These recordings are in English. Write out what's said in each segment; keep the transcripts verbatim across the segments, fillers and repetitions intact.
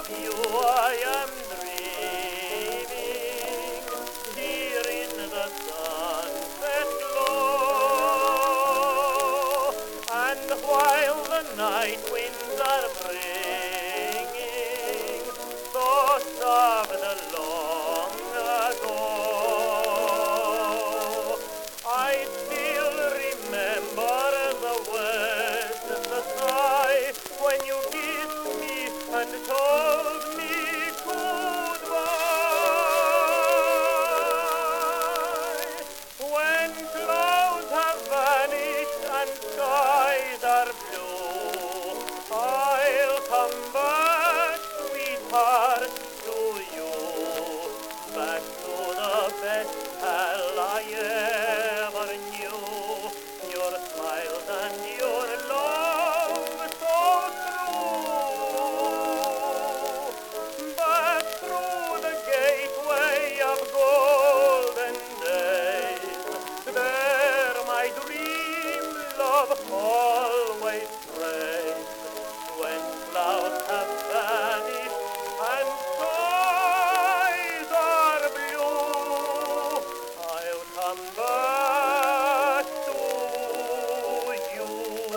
of you I am dreaming, here in the sunset glow. And while the night winds are bringing thoughts of the long ago, I still remember the words in the sky when you kissed me and told me goodbye. When clouds have vanished and skies are blue, I'll come back, sweetheart, to you, back to the best pal I ever knew. Your smiles and your love so true, back through the gateway of golden days, there my dream love always prays. When clouds have vanished and skies are blue, I'll come back to you.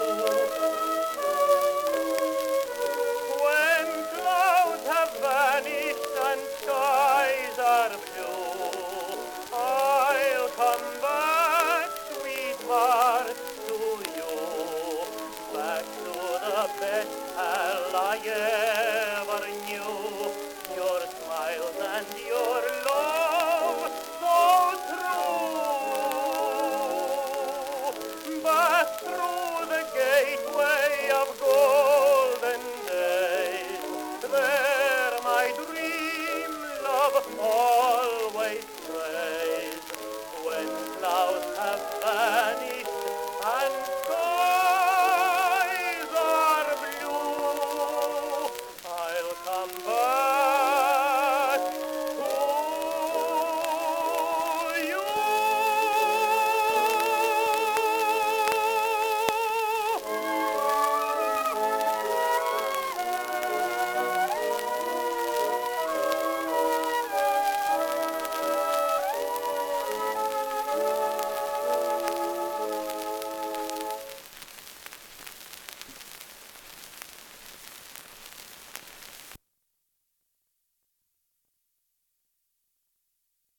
When clouds have vanished and skies are blue, I'll come back, sweetheart, to you, back to the best pal I